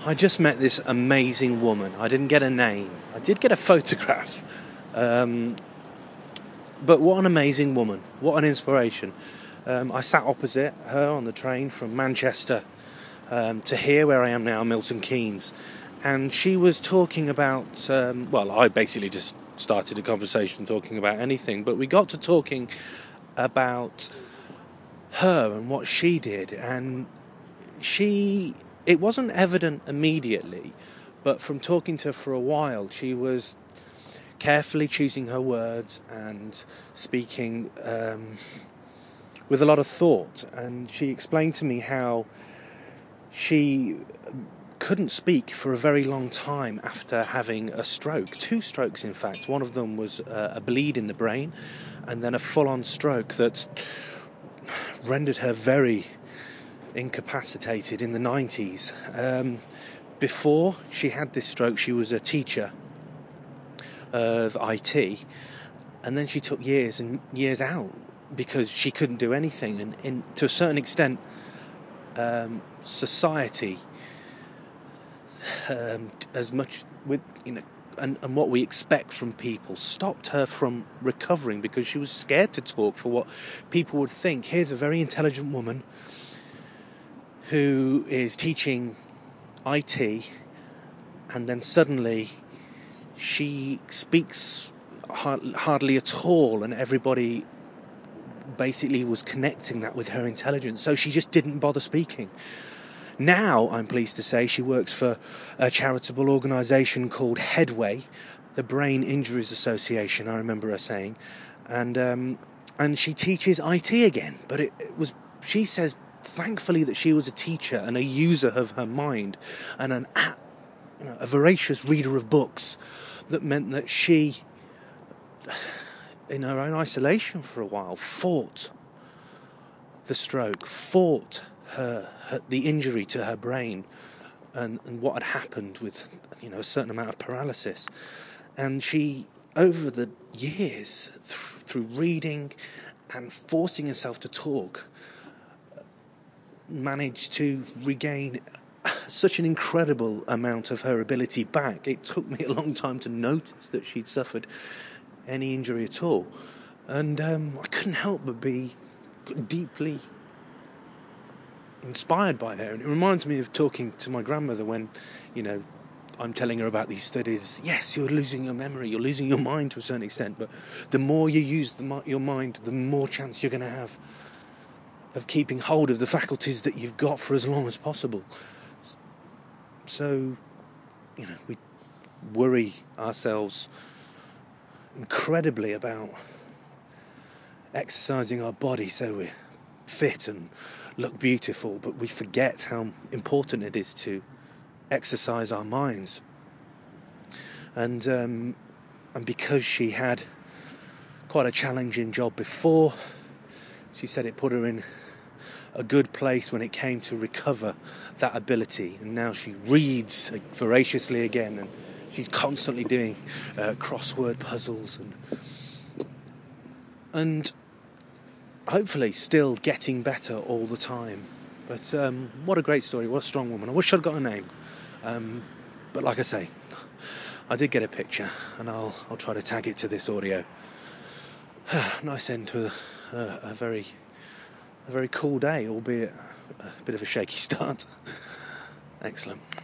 I just met this amazing woman. I didn't get a name. I did get a photograph. But what an amazing woman. What an inspiration. I sat opposite her on the train from Manchester to here, where I am now, Milton Keynes. And she was talking about, I basically just started a conversation talking about anything. But we got to talking about her and what she did. And it wasn't evident immediately, but from talking to her for a while, she was carefully choosing her words and speaking with a lot of thought. And she explained to me how she couldn't speak for a very long time after having a stroke. 2 strokes, in fact. One of them was a bleed in the brain, and then a full-on stroke that rendered her very incapacitated in the 90s. Before she had this stroke, she was a teacher of IT, and then she took years and years out because she couldn't do anything. And to a certain extent, society, as much with and what we expect from people, stopped her from recovering because she was scared to talk for what people would think. Here's a very intelligent woman who is teaching IT, and then suddenly she speaks hardly at all, and everybody basically was connecting that with her intelligence, so she just didn't bother speaking. Now, I'm pleased to say, she works for a charitable organisation called Headway, the Brain Injuries Association, I remember her saying, and she teaches IT again. But she says, thankfully, that she was a teacher and a user of her mind and a voracious reader of books, that meant that she, in her own isolation for a while, fought the stroke, fought the injury to her brain and what had happened with a certain amount of paralysis. And she, over the years, through reading and forcing herself to talk, managed to regain such an incredible amount of her ability back. It took me a long time to notice that she'd suffered any injury at all. And I couldn't help but be deeply inspired by her. And it reminds me of talking to my grandmother when, I'm telling her about these studies. Yes, you're losing your memory, you're losing your mind to a certain extent, but the more you use your mind, the more chance you're going to have of keeping hold of the faculties that you've got for as long as possible. So, we worry ourselves incredibly about exercising our body so we're fit and look beautiful, but we forget how important it is to exercise our minds. And because she had quite a challenging job before, she said it put her in a good place when it came to recover that ability. And now she reads voraciously again, and she's constantly doing crossword puzzles and hopefully still getting better all the time. But what a great story, what a strong woman. I wish I'd got a name. But like I say, I did get a picture, and I'll try to tag it to this audio. Nice end to a very cool day, albeit a bit of a shaky start. Excellent.